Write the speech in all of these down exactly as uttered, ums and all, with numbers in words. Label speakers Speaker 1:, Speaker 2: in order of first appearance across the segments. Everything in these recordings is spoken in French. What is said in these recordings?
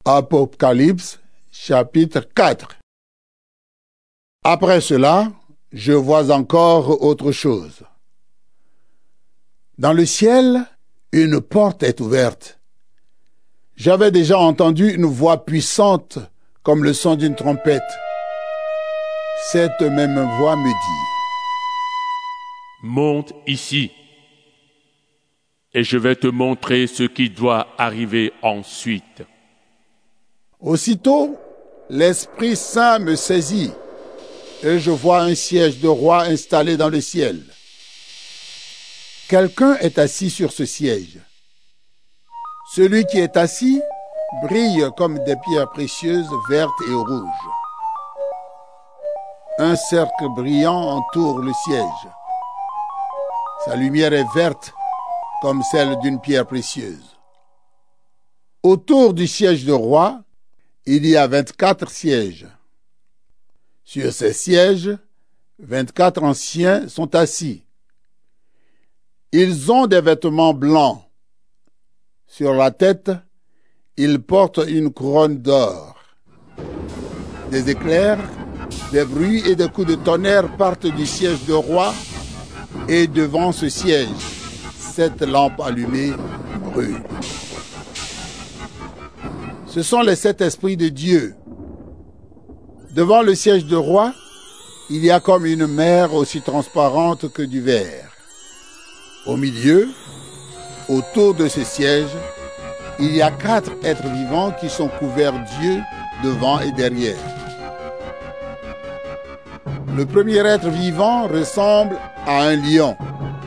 Speaker 1: Apocalypse, chapitre quatre. Après cela, je vois encore autre chose. Dans le ciel, une porte est ouverte. J'avais déjà entendu une voix puissante comme le son d'une trompette. Cette même voix me dit:
Speaker 2: monte ici, et je vais te montrer ce qui doit arriver ensuite.
Speaker 1: Aussitôt, l'Esprit Saint me saisit, et je vois un siège de roi installé dans le ciel. Quelqu'un est assis sur ce siège. Celui qui est assis brille comme des pierres précieuses vertes et rouges. Un cercle brillant entoure le siège. Sa lumière est verte comme celle d'une pierre précieuse. Autour du siège de roi, il y a vingt-quatre sièges. Sur ces sièges, vingt-quatre anciens sont assis. Ils ont des vêtements blancs. Sur la tête, ils portent une couronne d'or. Des éclairs, des bruits et des coups de tonnerre partent du siège de roi, et devant ce siège, sept lampes allumées brûlent. Ce sont les sept esprits de Dieu. Devant le siège de roi, il y a comme une mer aussi transparente que du verre. Au milieu, autour de ce siège, il y a quatre êtres vivants qui sont couverts d'yeux devant et derrière. Le premier être vivant ressemble à un lion.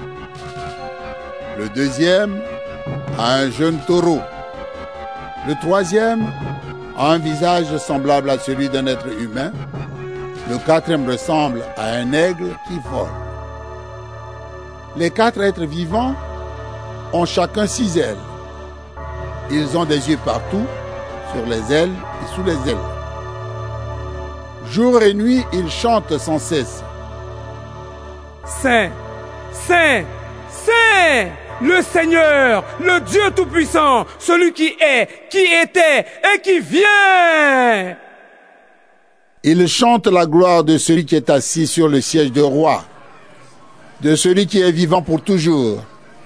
Speaker 1: Le deuxième à un jeune taureau. Le troisième a un visage semblable à celui d'un être humain. Le quatrième ressemble à un aigle qui vole. Les quatre êtres vivants ont chacun six ailes. Ils ont des yeux partout, sur les ailes et sous les ailes. Jour et nuit, ils chantent sans cesse:
Speaker 3: Saint, Saint, Saint, le Seigneur, le Dieu Tout-Puissant, celui qui est, qui était et qui vient.
Speaker 1: Ils chantent la gloire de celui qui est assis sur le siège de roi, de celui qui est vivant pour toujours.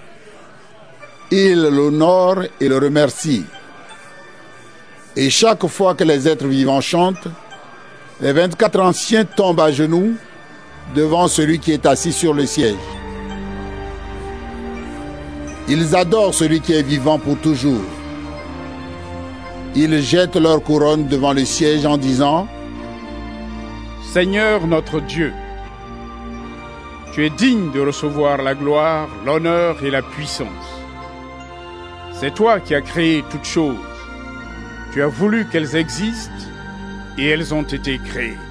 Speaker 1: Ils l'honorent et le remercient. Et chaque fois que les êtres vivants chantent, les vingt-quatre anciens tombent à genoux devant celui qui est assis sur le siège. Ils adorent celui qui est vivant pour toujours. Ils jettent leur couronne devant le siège en disant:
Speaker 4: Seigneur notre Dieu, tu es digne de recevoir la gloire, l'honneur et la puissance. C'est toi qui as créé toutes choses. Tu as voulu qu'elles existent et elles ont été créées.